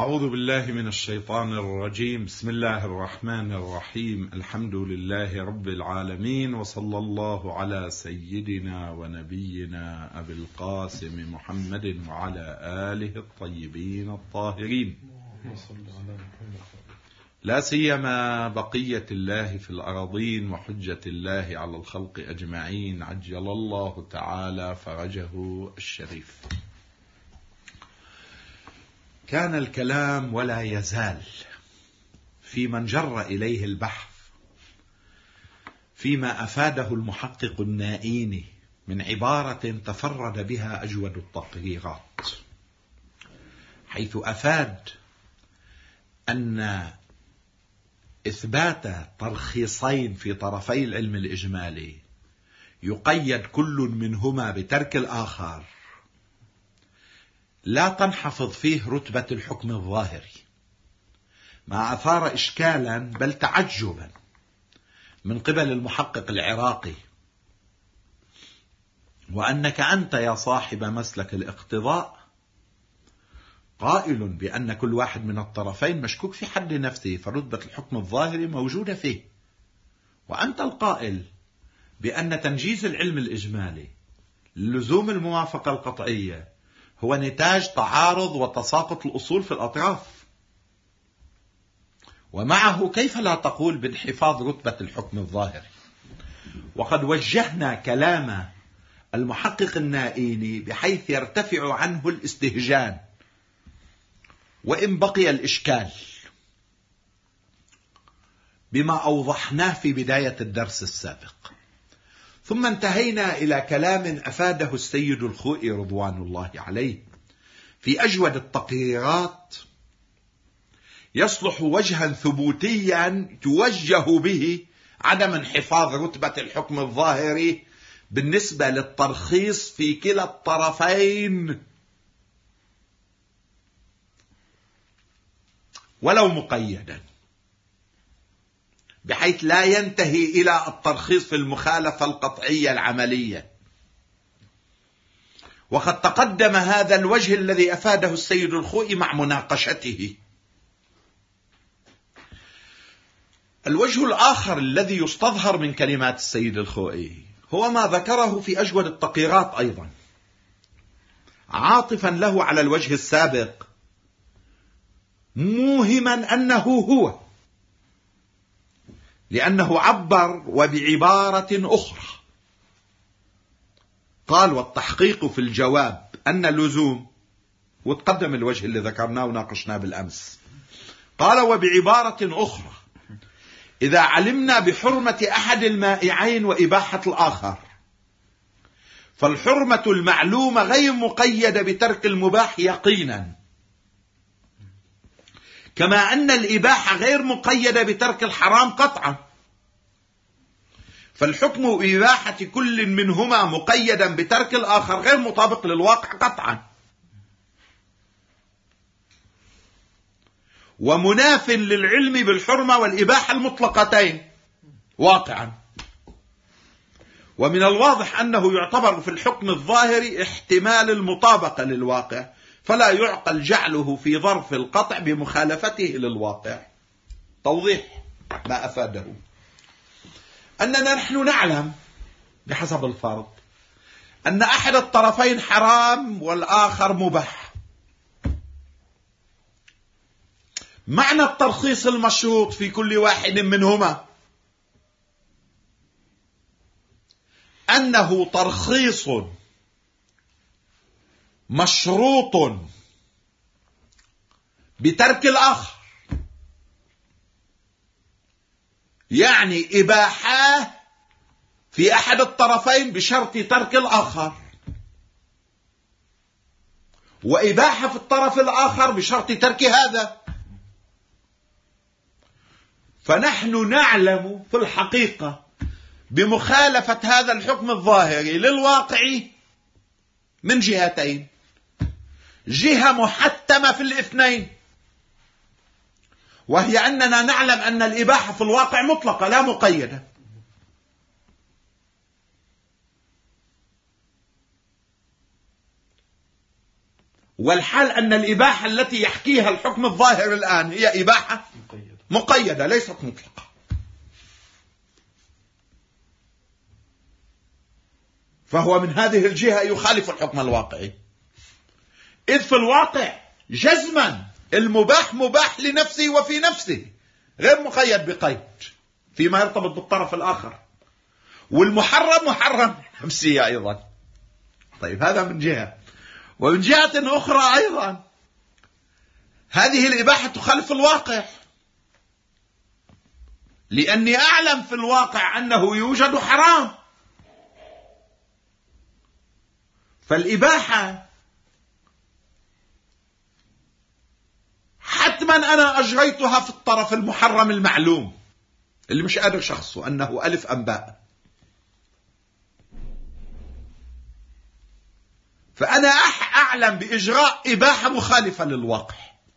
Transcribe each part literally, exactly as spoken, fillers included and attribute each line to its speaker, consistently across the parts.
Speaker 1: أعوذ بالله من الشيطان الرجيم. بسم الله الرحمن الرحيم. الحمد لله رب العالمين، وصلى الله على سيدنا ونبينا أبي القاسم محمد وعلى آله الطيبين الطاهرين، لا سيما بقية الله في الأراضين وحجة الله على الخلق أجمعين، عجل الله تعالى فرجه الشريف. كان الكلام ولا يزال في من جر إليه البحث فيما أفاده المحقق النائيني من عبارة تفرد بها أجود التقريرات، حيث أفاد أن إثبات ترخيصين في طرفي العلم الإجمالي يقيد كل منهما بترك الآخر لا تنحفظ فيه رتبة الحكم الظاهري، ما أثار إشكالا بل تعجبا من قبل المحقق العراقي، وأنك أنت يا صاحب مسلك الاقتضاء قائل بأن كل واحد من الطرفين مشكوك في حد نفسه، فرتبة الحكم الظاهري موجودة فيه، وأنت القائل بأن تنجيز العلم الإجمالي لزوم الموافقة القطعية هو نتاج تعارض وتساقط الأصول في الأطراف، ومعه كيف لا تقول بانحفاظ رتبة الحكم الظاهري؟ وقد وجهنا كلام المحقق النائيني بحيث يرتفع عنه الاستهجان وإن بقي الإشكال بما أوضحناه في بداية الدرس السابق. ثم انتهينا إلى كلام أفاده السيد الخوئي رضوان الله عليه في أجود التقريرات يصلح وجها ثبوتيا توجه به عدم انحفاظ رتبة الحكم الظاهري بالنسبة للترخيص في كلا الطرفين ولو مقيدا، بحيث لا ينتهي إلى الترخيص في المخالفة القطعية العملية. وقد تقدم هذا الوجه الذي أفاده السيد الخوئي مع مناقشته. الوجه الآخر الذي يستظهر من كلمات السيد الخوئي هو ما ذكره في أجود التقريرات أيضا، عاطفا له على الوجه السابق، موهما أنه هو، لأنه عبر وبعبارة أخرى قال: والتحقيق في الجواب أن اللزوم، وتقدم الوجه اللي ذكرناه وناقشناه بالأمس، قال: وبعبارة أخرى إذا علمنا بحرمة أحد المائعين وإباحة الآخر فالحرمة المعلومة غير مقيدة بترك المباح يقينا، كما أن الإباحة غير مقيدة بترك الحرام قطعا، فالحكم بإباحة كل منهما مقيدا بترك الآخر غير مطابق للواقع قطعا، ومناف للعلم بالحرمة والإباحة المطلقتين واقعا. ومن الواضح أنه يعتبر في الحكم الظاهري احتمال المطابقة للواقع، فلا يعقل جعله في ظرف القطع بمخالفته للواقع. توضيح ما أفاده أننا نحن نعلم بحسب الفرض أن أحد الطرفين حرام والآخر مباح. معنى الترخيص المشروط في كل واحد منهما أنه ترخيص مشروط بترك الآخر، يعني إباحة في أحد الطرفين بشرط ترك الآخر، وإباحة في الطرف الآخر بشرط ترك هذا. فنحن نعلم في الحقيقة بمخالفة هذا الحكم الظاهري للواقع من جهتين: جهة محتمة في الاثنين، وهي أننا نعلم أن الإباحة في الواقع مطلقة لا مقيدة، والحال أن الإباحة التي يحكيها الحكم الظاهر الآن هي إباحة مقيدة ليست مطلقة. فهو من هذه الجهة يخالف الحكم الواقعي، إذ في الواقع جزما المباح مباح لنفسه وفي نفسه غير مقيد بقيد فيما يرتبط بالطرف الآخر، والمحرم محرم نفسه أيضا. طيب هذا من جهة، ومن جهة أخرى أيضا هذه الإباحة تخالف الواقع، لأني أعلم في الواقع أنه يوجد حرام. فالإباحة حتما أنا أجريتها في الطرف المحرم المعلوم اللي مش قادر شخصه أنه ألف أم باء. فأنا أعلم بإجراء إباحة مخالفة للواقع،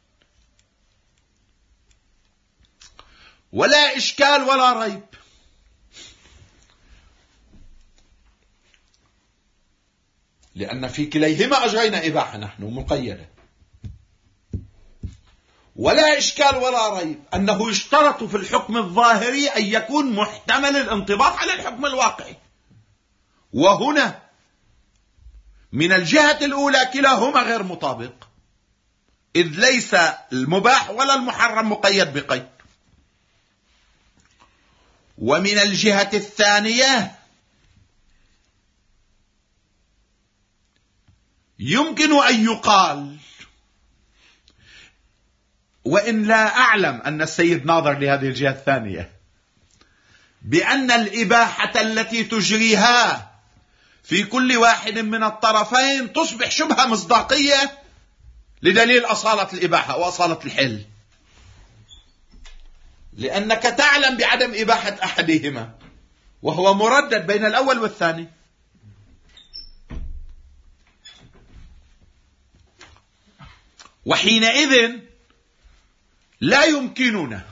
Speaker 1: ولا إشكال ولا ريب لأن في كليهما أجرينا إباحة نحن مقيدة، ولا إشكال ولا ريب أنه يشترط في الحكم الظاهري أن يكون محتمل الانطباق على الحكم الواقعي. وهنا من الجهة الأولى كلاهما غير مطابق، إذ ليس المباح ولا المحرم مقيد بقيد. ومن الجهة الثانية يمكن أن يقال، وإن لا أعلم أن السيد ناظر لهذه الجهة الثانية، بأن الإباحة التي تجريها في كل واحد من الطرفين تصبح شبه مصداقية لدليل أصالة الإباحة وأصالة الحل، لأنك تعلم بعدم إباحة أحدهما وهو مردد بين الأول والثاني. وحينئذ لا يمكننا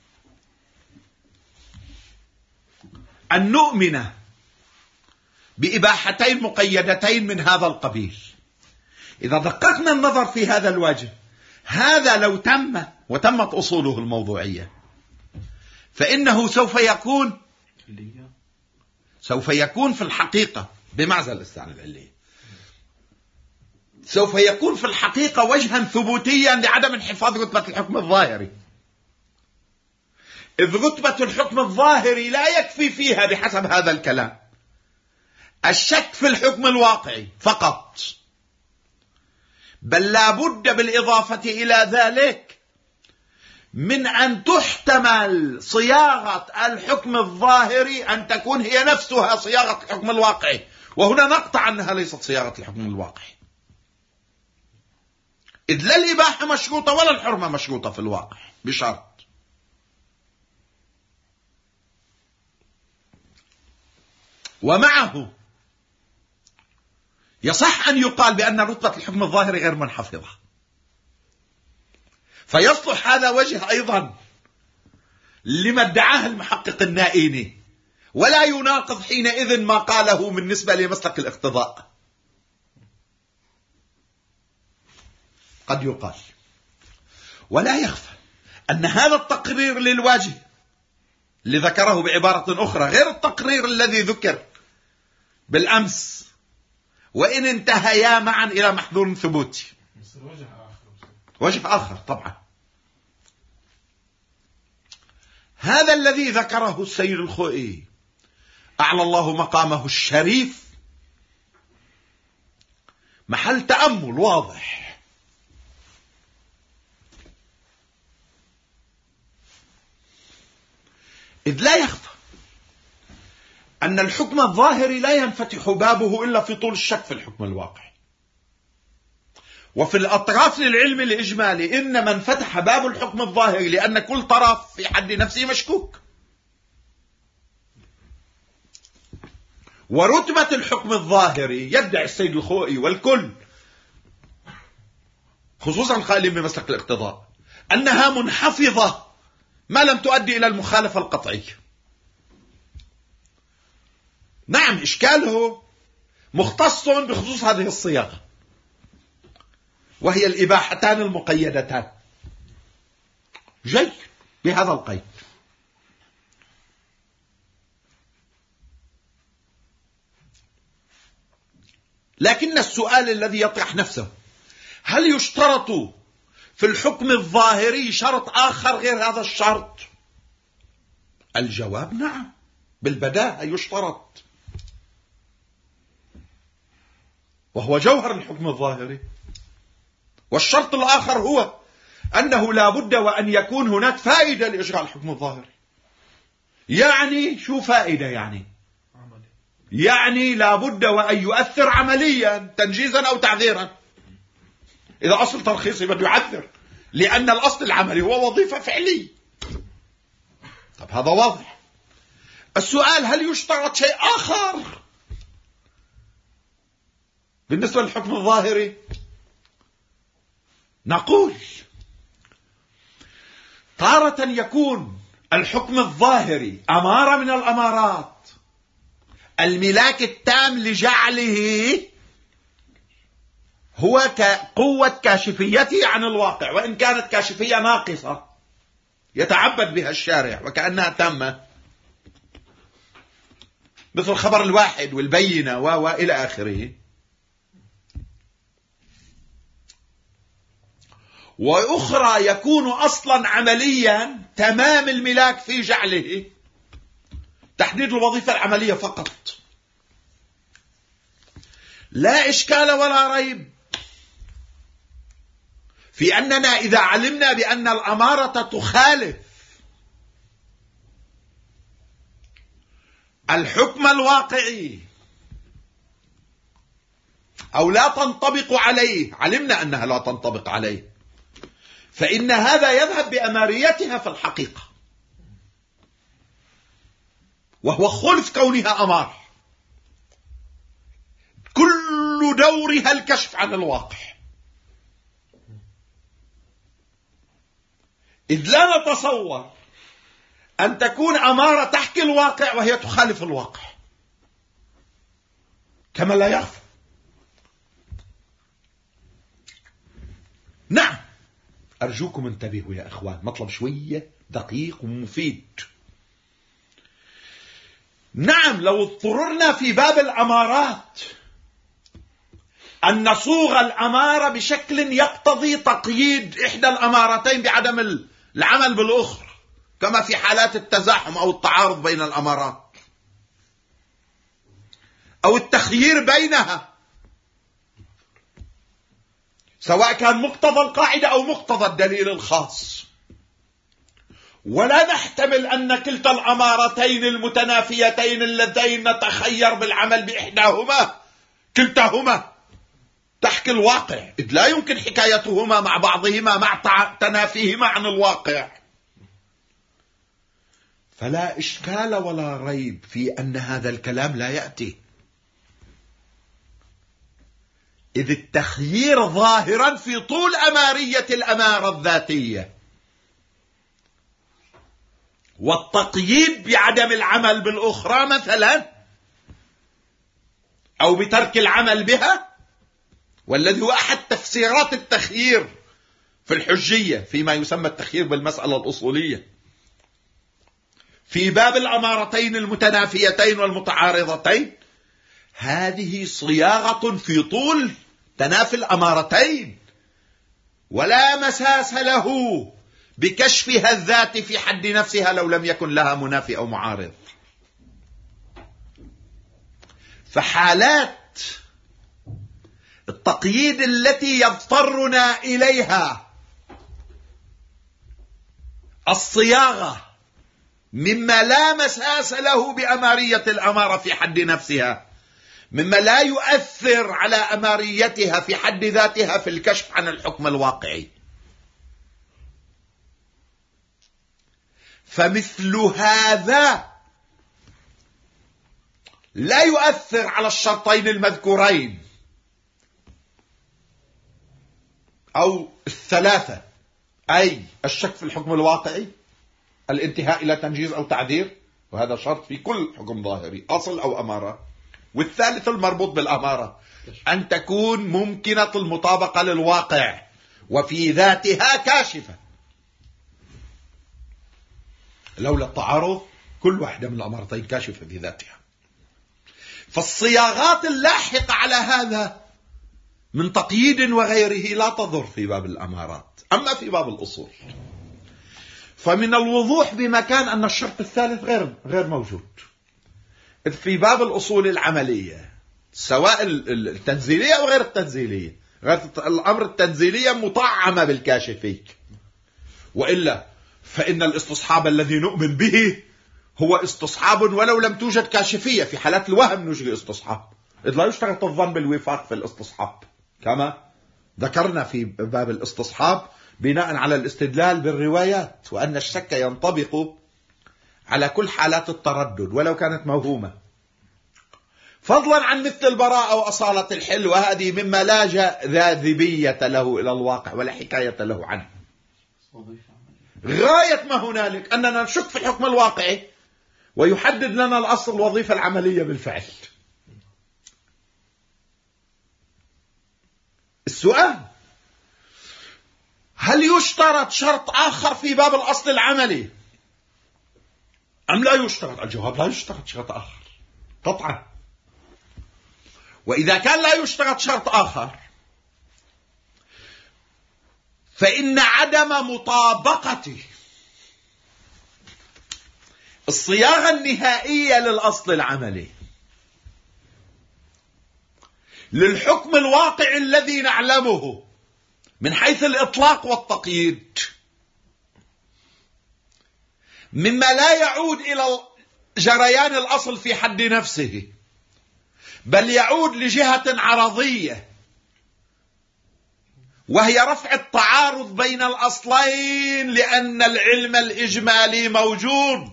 Speaker 1: أن نؤمن بإباحتين مقيدتين من هذا القبيل. إذا دققنا النظر في هذا الوجه، هذا لو تم وتمت أصوله الموضوعية فإنه سوف يكون سوف يكون في الحقيقة بمعزل الاستعانة العلية سوف يكون في الحقيقة وجها ثبوتيا لعدم انحفاظ رتبة الحكم الظاهري، إذ رتبة الحكم الظاهري لا يكفي فيها بحسب هذا الكلام الشك في الحكم الواقعي فقط، بل لا بد بالإضافة إلى ذلك من أن تحتمل صياغة الحكم الظاهري أن تكون هي نفسها صياغة الحكم الواقعي، وهنا نقطع أنها ليست صياغة الحكم الواقعي، إذ لا الإباحة مشروطة ولا الحرمة مشروطة في الواقع بشرط. ومعه يصح أن يقال بأن رتبة الحكم الظاهري غير منحفظة، فيصلح هذا وجه أيضا لما ادعاه المحقق النائيني، ولا يناقض حينئذ ما قاله من نسبة لمسلك الاقتضاء. قد يقال، ولا يخفى أن هذا التقرير للواجه اللي ذكره بعبارة أخرى غير التقرير الذي ذكر بالأمس، وإن انتهيا معا إلى محذور ثبوتي، وجه آخر طبعا. هذا الذي ذكره السيد الخوئي أعلى الله مقامه الشريف محل تأمل واضح، إذ لا يخفى أن الحكم الظاهري لا ينفتح بابه إلا في طول الشك في الحكم الواقعي، وفي الأطراف للعلم الإجمالي إنما انفتح باب الحكم الظاهري لأن كل طرف في حد نفسه مشكوك، ورتبة الحكم الظاهري يدعي السيد الخوئي والكل خصوصا قائلين بمسلك الاقتضاء أنها منحفظة ما لم تؤدي إلى المخالفة القطعية. نعم إشكاله مختص بخصوص هذه الصياغة، وهي الإباحتان المقيدتان. جيد بهذا القيد. لكن السؤال الذي يطرح نفسه: هل يشترط في الحكم الظاهري شرط آخر غير هذا الشرط؟ الجواب نعم، بالبداهة يشترط، وهو جوهر الحكم الظاهري. والشرط الآخر هو أنه لا بد وأن يكون هناك فائدة لإجراء الحكم الظاهري. يعني شو فائدة؟ يعني يعني لا بد وأن يؤثر عمليا تنجيزا أو تعذيرا. إذا أصل ترخيصي بده يعذر، لأن الأصل العملي هو وظيفة فعلية. طب هذا واضح. السؤال: هل يشترط شيء آخر بالنسبة للحكم الظاهري؟ نقول: تارة يكون الحكم الظاهري أمارة من الأمارات، الملاك التام لجعله هو قوة كاشفيته عن الواقع، وإن كانت كاشفية ناقصة يتعبد بها الشارع وكأنها تامة، مثل خبر الواحد والبينة وإلى آخره. وأخرى يكون أصلا عمليا تمام الملاك في جعله، تحديد الوظيفة العملية فقط. لا إشكال ولا ريب في أننا إذا علمنا بأن الأمارة تخالف الحكم الواقعي أو لا تنطبق عليه، علمنا أنها لا تنطبق عليه، فإن هذا يذهب بأماريتها في الحقيقة، وهو خلف كونها أمار. كل دورها الكشف عن الواقع، إذ لا نتصور أن تكون أمارة تحكي الواقع وهي تخالف الواقع، كما لا يخفى. نعم، أرجوكم انتبهوا يا أخوان، مطلب شوية دقيق ومفيد. نعم، لو اضطررنا في باب الأمارات أن نصوغ الأمارة بشكل يقتضي تقييد إحدى الأمارتين بعدم العمل بالأخرى، كما في حالات التزاحم أو التعارض بين الأمارات أو التخيير بينها، سواء كان مقتضى القاعدة أو مقتضى الدليل الخاص، ولا نحتمل أن كلتا الأمارتين المتنافيتين اللتين نتخير بالعمل بإحداهما كلتاهما تحكي الواقع، إذ لا يمكن حكايتهما مع بعضهما مع تنافيهما عن الواقع. فلا إشكال ولا ريب في أن هذا الكلام لا يأتي، إذ التخيير ظاهرا في طول أمارية الأمارة الذاتية، والتقييد بعدم العمل بالأخرى مثلا أو بترك العمل بها، والذي هو أحد تفسيرات التخيير في الحجية فيما يسمى التخيير بالمسألة الأصولية، في باب الأمارتين المتنافيتين والمتعارضتين. هذه صياغة في طول تنافي الأمارتين، ولا مساس له بكشفها الذات في حد نفسها لو لم يكن لها منافي أو معارض. فحالات التقييد التي يضطرنا إليها الصياغة مما لا مساس له بأمارية الأمارة في حد نفسها، مما لا يؤثر على أماريتها في حد ذاتها في الكشف عن الحكم الواقعي، فمثل هذا لا يؤثر على الشرطين المذكورين أو الثلاثة، أي الشك في الحكم الواقعي، الانتهاء إلى تنجيز أو تعذير، وهذا شرط في كل حكم ظاهري أصل أو أمارة، والثالث المربوط بالأمارة أن تكون ممكنة المطابقة للواقع وفي ذاتها كاشفة. لولا التعارض كل واحدة من الأمارتين كاشفة في ذاتها. فالصياغات اللاحقة على هذا من تقييد وغيره لا تضر في باب الأمارات. أما في باب الأصول فمن الوضوح بمكان أن الشرط الثالث غير غير موجود. في باب الأصول العملية سواء التنزيلية أو غير التنزيلية، غير الأمر التنزيلية مطعمة بالكاشفين، وإلا فإن الاستصحاب الذي نؤمن به هو استصحاب ولو لم توجد كاشفية. في حالات الوهم نوجد استصحاب، إذ لا يشترط الظن بالوفاق في الاستصحاب كما ذكرنا في باب الاستصحاب بناء على الاستدلال بالروايات، وأن الشك ينطبق على كل حالات التردد ولو كانت موهومة، فضلا عن مثل البراءة وأصالة الحل، وهذه مما لا جاذبية له إلى الواقع ولا حكاية له عنه. غاية ما هنالك أننا نشك في الحكم الواقعي ويحدد لنا الأصل الوظيفة العملية بالفعل. السؤال: هل يشترط شرط آخر في باب الأصل العملي أم لا يشترط؟ الجواب: لا يشترط شرط آخر قطعا. وإذا كان لا يشترط شرط آخر فإن عدم مطابقة الصياغة النهائية للأصل العملي للحكم الواقع الذي نعلمه من حيث الإطلاق والتقييد مما لا يعود إلى جريان الأصل في حد نفسه، بل يعود لجهة عرضية وهي رفع التعارض بين الأصلين، لأن العلم الإجمالي موجود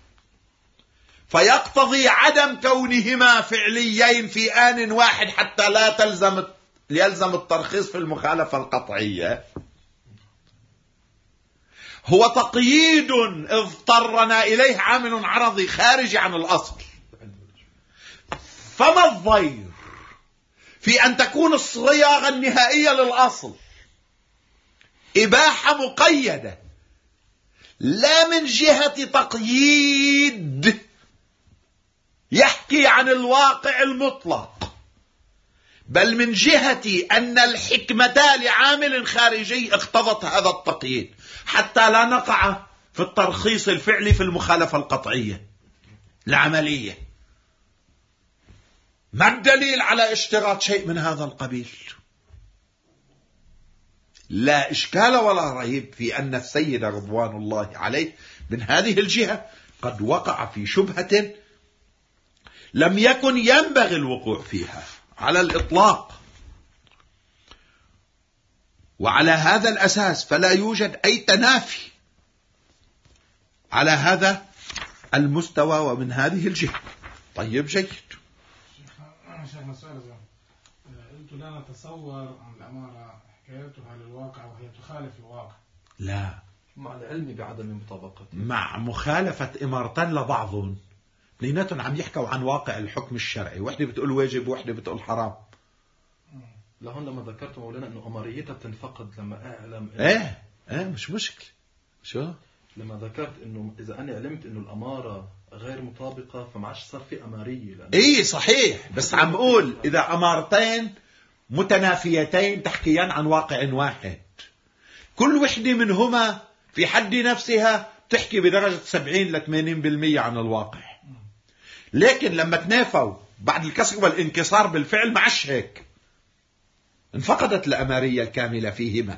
Speaker 1: فيقتضي عدم كونهما فعليين في آن واحد حتى لا تلزم يلزم الترخيص في المخالفة القطعية. هو تقييد اضطرنا إليه عامل عرضي خارج عن الأصل. فما الضير في أن تكون الصياغة النهائية للأصل إباحة مقيدة لا من جهة تقييد يحكي عن الواقع المطلق، بل من جهة أن الحكمة لعامل خارجي اقتضت هذا التقييد حتى لا نقع في الترخيص الفعلي في المخالفة القطعية العملية. ما الدليل على اشتراط شيء من هذا القبيل؟ لا إشكال ولا ريب في أن السيد رضوان الله عليه من هذه الجهة قد وقع في شبهة لم يكن ينبغي الوقوع فيها على الإطلاق. وعلى هذا الأساس فلا يوجد أي تنافي على هذا المستوى ومن هذه الجهة. طيب جيد.
Speaker 2: شيخنا سؤال قلت لا نتصور أن الأمارة حكايتها للواقع وهي تخالف الواقع.
Speaker 1: لا،
Speaker 3: مع العلم بعدم مطابقته،
Speaker 1: مع مخالفة إمارتين لبعضهم اثنيناتهم عم يحكوا عن واقع الحكم الشرعي، وحدة بتقول واجب وحدة بتقول حرام.
Speaker 3: لهون لما ذكرت مولانا أنه أماريتها بتنفقد لما أعلم
Speaker 1: إيه إيه مش مشكلة. شو
Speaker 3: لما ذكرت أنه إذا أنا علمت أنه الأمارة غير مطابقة فما عادش صار في أمارية.
Speaker 1: إيه صحيح، بس عم أقول إذا أمارتين متنافيتين تحكيان عن واقع واحد كل وحدة منهما في حد نفسها تحكي بدرجة سبعين لثمانين بالمية عن الواقع، لكن لما تنافوا بعد الكسر والانكسار بالفعل ما عادش هيك، انفقدت الأمارية الكاملة فيهما.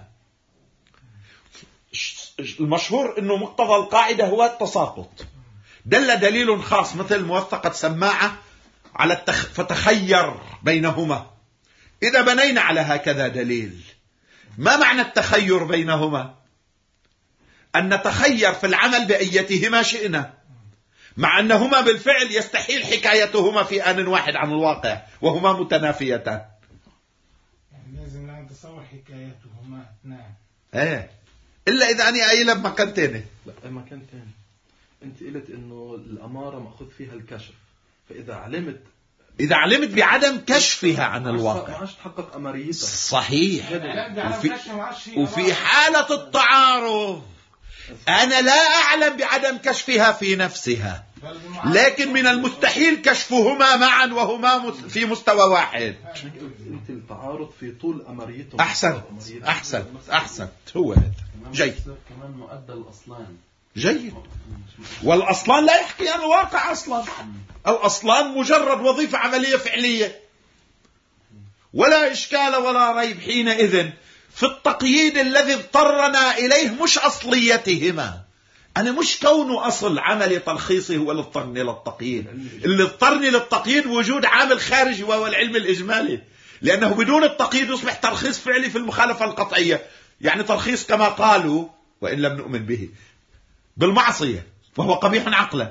Speaker 1: المشهور أنه مقتضى القاعدة هو التساقط. دل دليل خاص مثل موثقة سماعة على التخ... فتخير بينهما. إذا بنينا على هكذا دليل، ما معنى التخير بينهما؟ أن نتخير في العمل بأيتهما شئنا، مع أنهما بالفعل يستحيل حكايتهما في آن واحد عن الواقع وهما متنافيتان.
Speaker 2: يعني لازم لا نتصور حكايتهما اثنان.
Speaker 1: ايه إلا إذا أنا قايلها بمكان تاني.
Speaker 3: لا مكان تاني. أنت قلت إنه الأمارة مأخذ فيها الكشف، فإذا علمت
Speaker 1: إذا علمت بعدم كشفها عن الواقع
Speaker 3: ما عادش تحقق أمريتها.
Speaker 1: صحيح.
Speaker 2: لا
Speaker 1: وفي,
Speaker 2: كشف ما عادش في
Speaker 1: وفي حالة التعارض أنا لا أعلم بعدم كشفها في نفسها، لكن من المستحيل كشفهما معا وهما في مستوى واحد.
Speaker 3: انت التعارض في طول أمريتهم.
Speaker 1: أحسنت أحسنت أحسنت هو هذا جيد.
Speaker 4: كمان مؤدى الأصلان
Speaker 1: جيد. والأصلان لا يحكي عن الواقع أصلا. الأصلان مجرد وظيفة عملية فعلية، ولا إشكال ولا ريب حينئذ في التقييد الذي اضطرنا إليه، مش أصليتهما. أنا مش كونه أصل عملي تلخيصي هو اللي اضطرني للتقييد، اللي اضطرني للتقييد وجود عامل خارجي وهو العلم الإجمالي، لأنه بدون التقييد يصبح ترخيص فعلي في المخالفة القطعية، يعني ترخيص كما قالوا وإن لم نؤمن به بالمعصية وهو قبيح عقلا.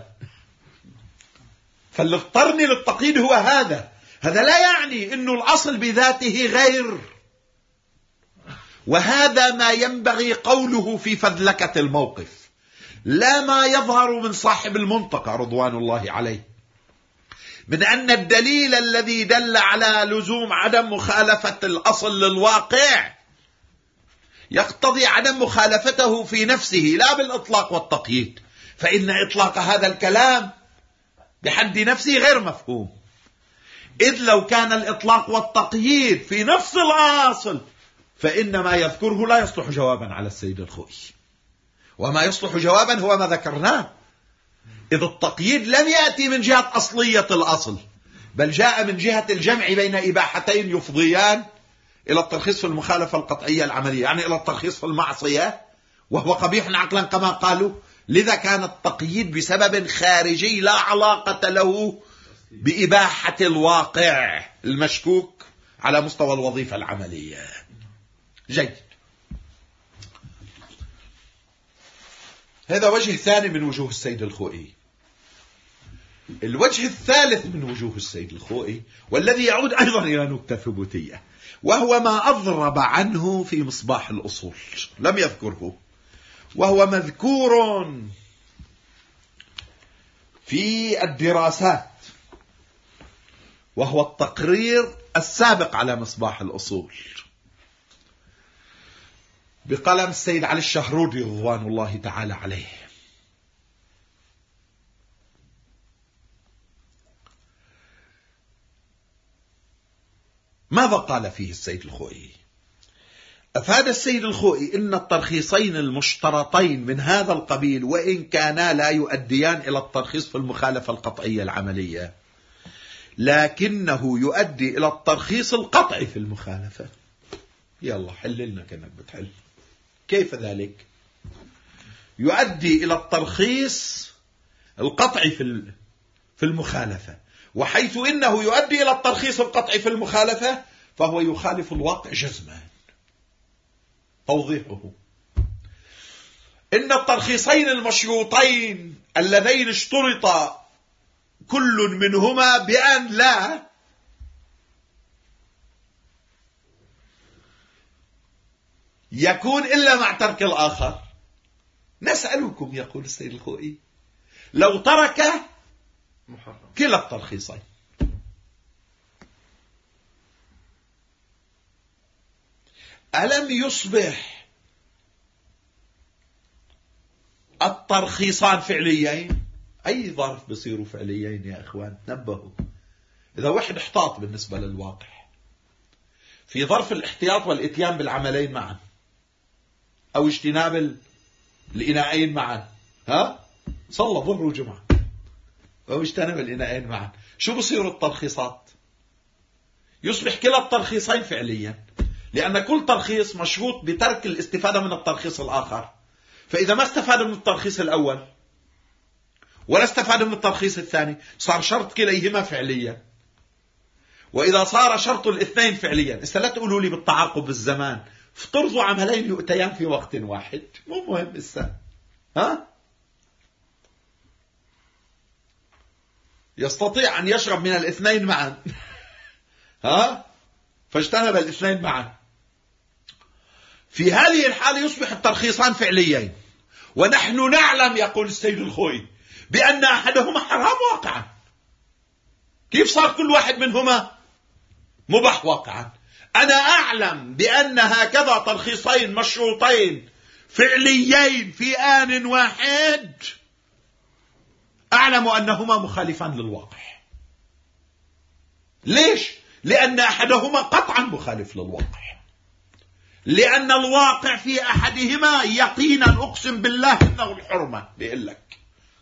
Speaker 1: فاللي اضطرني للتقييد هو هذا. هذا لا يعني أنه الأصل بذاته غير، وهذا ما ينبغي قوله في فذلكة الموقف، لا ما يظهر من صاحب المنطقة رضوان الله عليه من أن الدليل الذي دل على لزوم عدم مخالفة الأصل للواقع يقتضي عدم مخالفته في نفسه لا بالإطلاق والتقييد، فإن إطلاق هذا الكلام بحد نفسه غير مفهوم، إذ لو كان الإطلاق والتقييد في نفس الأصل فإن ما يذكره لا يصلح جوابا على السيد الخوئي، وما يصلح جوابا هو ما ذكرناه، إذ التقييد لم يأتي من جهة أصلية الأصل، بل جاء من جهة الجمع بين إباحتين يفضيان إلى الترخيص في المخالفة القطعية العملية، يعني إلى الترخيص في المعصية وهو قبيح عقلا كما قالوا. لذا كان التقييد بسبب خارجي لا علاقة له بإباحة الواقع المشكوك على مستوى الوظيفة العملية. جيد. هذا وجه ثاني من وجوه السيد الخوئي. الوجه الثالث من وجوه السيد الخوئي والذي يعود أيضا إلى نكتة ثبوتية، وهو ما أضرب عنه في مصباح الأصول لم يذكره، وهو مذكور في الدراسات، وهو التقرير السابق على مصباح الأصول بقلم السيد علي الشهرودي رضوان الله تعالى عليه. ماذا قال فيه السيد الخوئي؟ أفاد السيد الخوئي إن الترخيصين المشترطين من هذا القبيل وإن كانا لا يؤديان إلى الترخيص في المخالفة القطعية العملية، لكنه يؤدي إلى الترخيص القطعي في المخالفة. يلا حل لنا كأنك بتحل. كيف ذلك؟ يؤدي إلى الترخيص القطعي في في المخالفة، وحيث إنه يؤدي إلى الترخيص القطعي في المخالفة فهو يخالف الواقع جزما. توضيحه: إن الترخيصين المشروطين اللذين اشترط كل منهما بأن لا يكون إلا مع ترك الآخر. نسألكم يقول السيد الخوئي لو ترك كلا الترخيصين ألم يصبح الترخيصان فعليين؟ أي ظرف بصيروا فعليين يا إخوان؟ تنبهوا. إذا واحد احتاط بالنسبة للواقع في ظرف الاحتياط والإتيان بالعملين معا أو اجتناب الإناءين معا، ها صلى ظهر وجمعة أو اجتنب الإناءين معا، شو بصيروا الترخيصات؟ يصبح كلا الترخيصين فعليا، لأن كل ترخيص مشروط بترك الاستفادة من الترخيص الآخر. فإذا ما استفاد من الترخيص الأول ولا استفاد من الترخيص الثاني صار شرط كليهما فعليا. وإذا صار شرط الاثنين فعليا، إذا لا تقولوا لي بالتعاقب الزمان افترضوا عملين يؤتيان في وقت واحد، مو مهم إسا. ها يستطيع أن يشرب من الاثنين معا ها فاجتنب الاثنين معا. في هذه الحالة يصبح الترخيصان فعليين، ونحن نعلم يقول السيد الخوئي بأن أحدهما حرام واقعا كيف صار كل واحد منهما مباح واقعا؟ أنا أعلم بأن هكذا ترخيصين مشروطين فعليين في آن واحد أعلم أنهما مخالفان للواقع. ليش؟ لأن أحدهما قطعا مخالف للواقع، لأن الواقع في أحدهما يقينا أقسم بالله إنه الحرمة بيقول لك،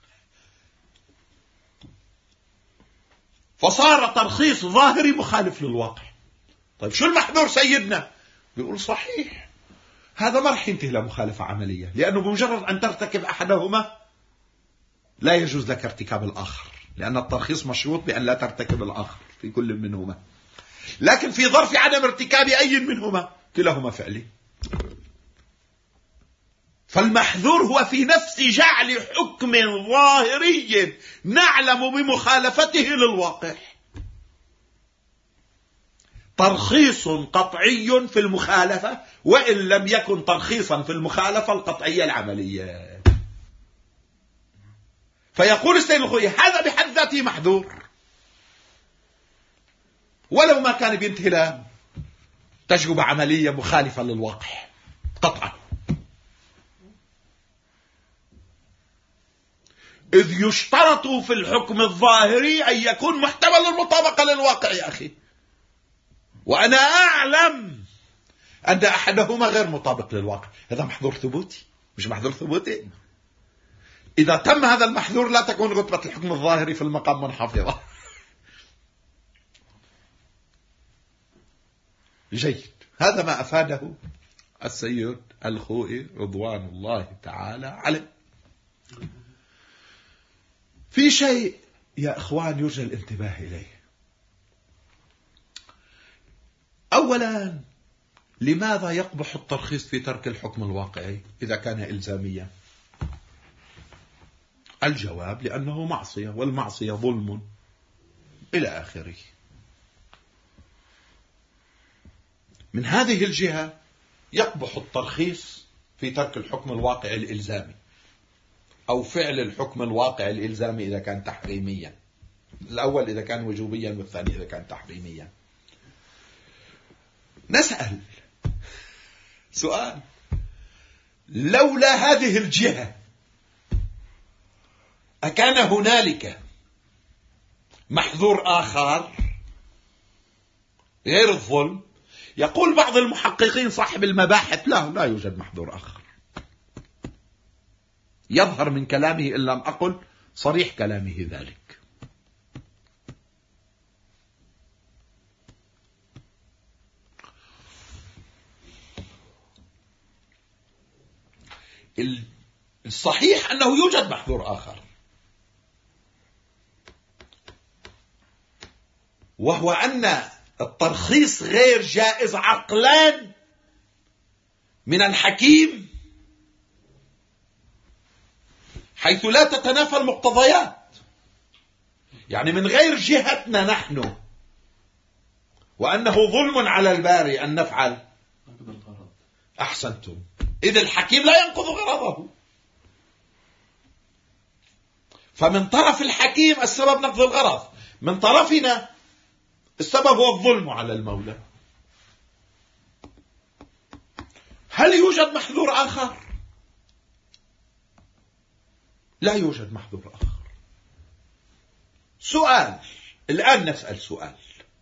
Speaker 1: فصار ترخيص ظاهري مخالف للواقع. طيب شو المحذور سيدنا؟ بيقول صحيح هذا ما رح ينتهي لمخالفة عملية، لأنه بمجرد أن ترتكب أحدهما لا يجوز لك ارتكاب الآخر، لأن الترخيص مشروط بأن لا ترتكب الآخر في كل منهما. لكن في ظرف عدم ارتكاب أي منهما كلاهما فعلي. فالمحذور هو في نفس جعل حكم ظاهري نعلم بمخالفته للواقع ترخيص قطعي في المخالفة، وإن لم يكن ترخيصا في المخالفة القطعية العملية. فيقول السيد الخوئي هذا بحد ذاته محذور، ولو ما كان بينتهي له تجربة عملية مخالفة للواقع قطعا، إذ يشترط في الحكم الظاهري أن يكون محتمل المطابقة للواقع يا أخي، وأنا أعلم أن أحدهما غير مطابق للواقع. هذا محذور ثبوتي مش محذور ثبوتي. إذا تم هذا المحذور لا تكون رتبة الحكم الظاهري في المقام منحفظة. جيد، هذا ما أفاده السيد الخوئي رضوان الله تعالى عليه. في شيء يا إخوان يرجى الانتباه إليه. أولا، لماذا يقبح الترخيص في ترك الحكم الواقعي إذا كان إلزاميا؟ الجواب لأنه معصية، والمعصية ظلم إلى آخره. من هذه الجهة يقبح الترخيص في ترك الحكم الواقعي الإلزامي أو فعل الحكم الواقعي الإلزامي إذا كان تحريميا. الأول إذا كان وجوبيا، والثاني إذا كان تحريميا. نسأل سؤال: لولا هذه الجهة أكان هنالك محذور آخر غير الظلم؟ يقول بعض المحققين صاحب المباحث لا لا يوجد محذور آخر. يظهر من كلامه إن لم أقل صريح كلامه ذلك. الصحيح أنه يوجد محذور آخر، وهو أن الترخيص غير جائز عقلا من الحكيم، حيث لا تتنافى المقتضيات. يعني من غير جهتنا نحن، وأنه ظلم على الباري أن نفعل. أحسنتم. إذ الحكيم لا ينقض غرضه، فمن طرف الحكيم السبب نقض الغرض، من طرفنا السبب هو الظلم على المولى. هل يوجد محذور آخر؟ لا يوجد محذور آخر. سؤال الآن، نسأل سؤال: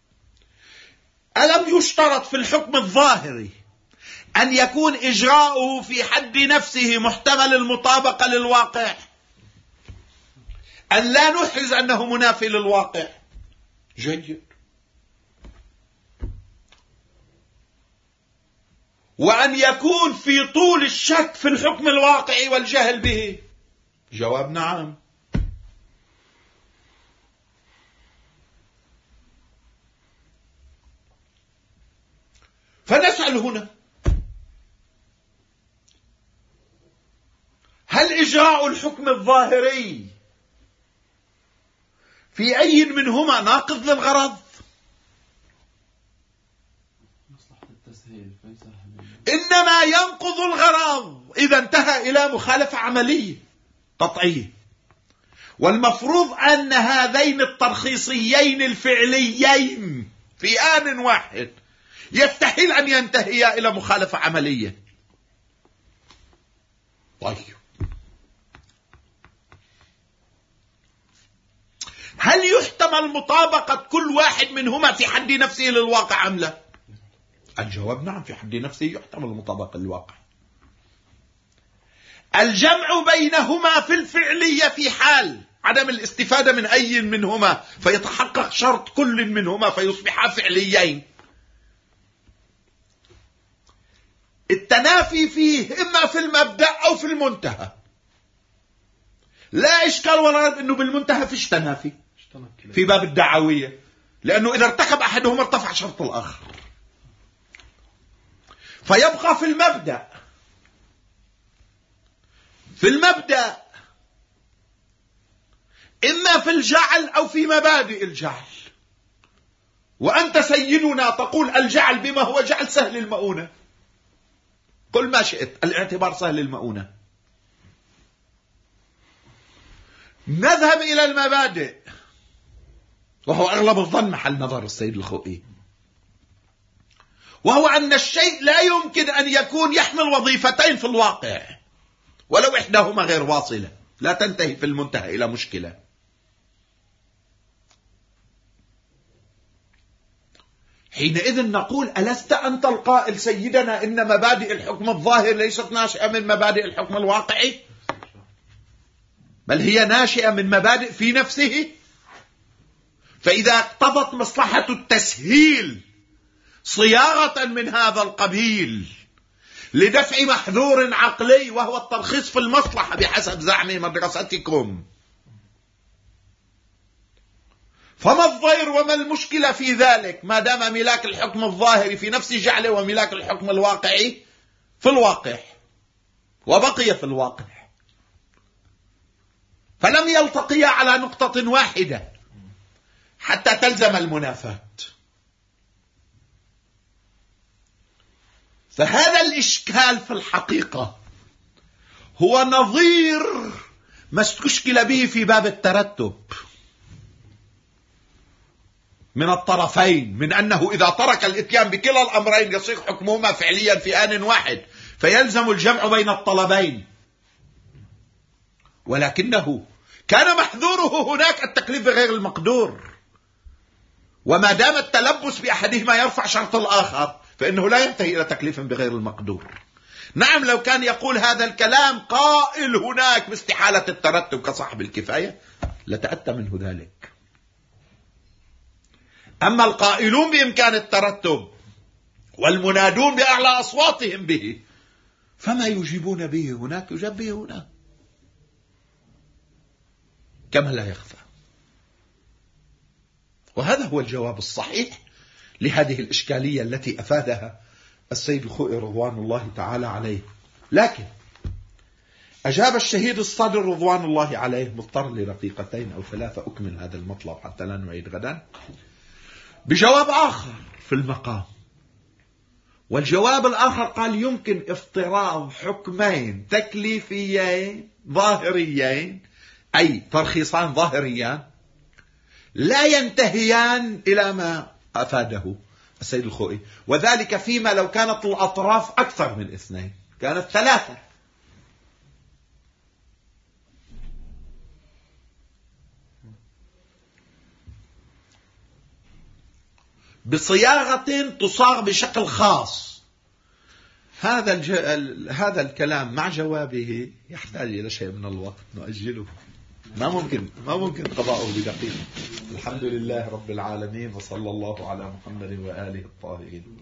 Speaker 1: ألم يشترط في الحكم الظاهري أن يكون إجراؤه في حد نفسه محتمل المطابقة للواقع، أن لا نحرز أنه منافي للواقع؟ جيد. وأن يكون في طول الشك في الحكم الواقعي والجهل به؟ جواب نعم. فنسأل هنا: هل إجراء الحكم الظاهري في أي منهما ناقض للغرض؟ إنما ينقض الغرض إذا انتهى إلى مخالفة عملية قطعية. والمفروض أن هذين الترخيصيين الفعليين في آن واحد يستحيل أن ينتهيا إلى مخالفة عملية. طيب هل يحتمل مطابقة كل واحد منهما في حد نفسه للواقع أم لا؟ الجواب نعم، في حد نفسه يحتمل مطابقة للواقع. الجمع بينهما في الفعلية في حال عدم الاستفادة من أي منهما فيتحقق شرط كل منهما فيصبحا فعليين. التنافي فيه إما في المبدأ أو في المنتهى. لا إشكال ولا ريب أنه بالمنتهى فيش تنافي في باب الدعوية، لأنه إذا ارتكب أحدهما ارتفع شرط الآخر. فيبقى في المبدأ في المبدأ إما في الجعل أو في مبادئ الجعل. وأنت سيدنا تقول الجعل بما هو جعل سهل المؤونة، قل ما شئت، الاعتبار سهل المؤونة. نذهب إلى المبادئ، وهو أغلب الظن محل نظر السيد الخوئي، وهو أن الشيء لا يمكن أن يكون يحمل وظيفتين في الواقع ولو إحداهما غير واصلة، لا تنتهي في المنتهى إلى مشكلة. حينئذ نقول ألست أنت القائل سيدنا إن مبادئ الحكم الظاهر ليست ناشئة من مبادئ الحكم الواقعي، بل هي ناشئة من مبادئ في نفسه. فإذا اقتضت مصلحة التسهيل صياغة من هذا القبيل لدفع محذور عقلي وهو الترخيص في المصلحة بحسب زعم مدرستكم، فما الضير وما المشكلة في ذلك ما دام ملاك الحكم الظاهري في نفس جعله وملاك الحكم الواقعي في الواقع وبقي في الواقع، فلم يلتقيا على نقطة واحدة حتى تلزم المنافاة. فهذا الإشكال في الحقيقة هو نظير ما استشكل به في باب الترتب من الطرفين، من أنه إذا ترك الإتيان بكلا الأمرين يصير حكمهما فعليا في آن واحد فيلزم الجمع بين الطلبين، ولكنه كان محذوره هناك التكليف بغير المقدور، وما دام التلبس بأحدهما يرفع شرط الآخر فإنه لا ينتهي إلى تكليف بغير المقدور. نعم لو كان يقول هذا الكلام قائل هناك باستحالة الترتب كصاحب الكفاية لتأتى منه ذلك. أما القائلون بإمكان الترتب والمنادون بأعلى أصواتهم به فما يجيبون به هناك يجاب به هناك كما لا يخفى. وهذا هو الجواب الصحيح لهذه الإشكالية التي أفادها السيد الخوئي رضوان الله تعالى عليه. لكن أجاب الشهيد الصادر رضوان الله عليه، مضطر لدقيقتين أو ثلاثة أكمل هذا المطلب حتى لا نعيد غدا، بجواب آخر في المقام. والجواب الآخر قال يمكن افتراض حكمين تكليفيين ظاهريين، أي ترخيصان ظاهريان لا ينتهيان إلى ما أفاده السيد الخوئي، وذلك فيما لو كانت الأطراف أكثر من اثنين، كانت ثلاثة. بصياغة تصاغ بشكل خاص. هذا الج... هذا الكلام مع جوابه يحتاج إلى شيء من الوقت نؤجله، ما ممكن ما ممكن قضاؤه بدقيقة. الحمد لله رب العالمين، وصلى الله على محمد وآله الطاهرين.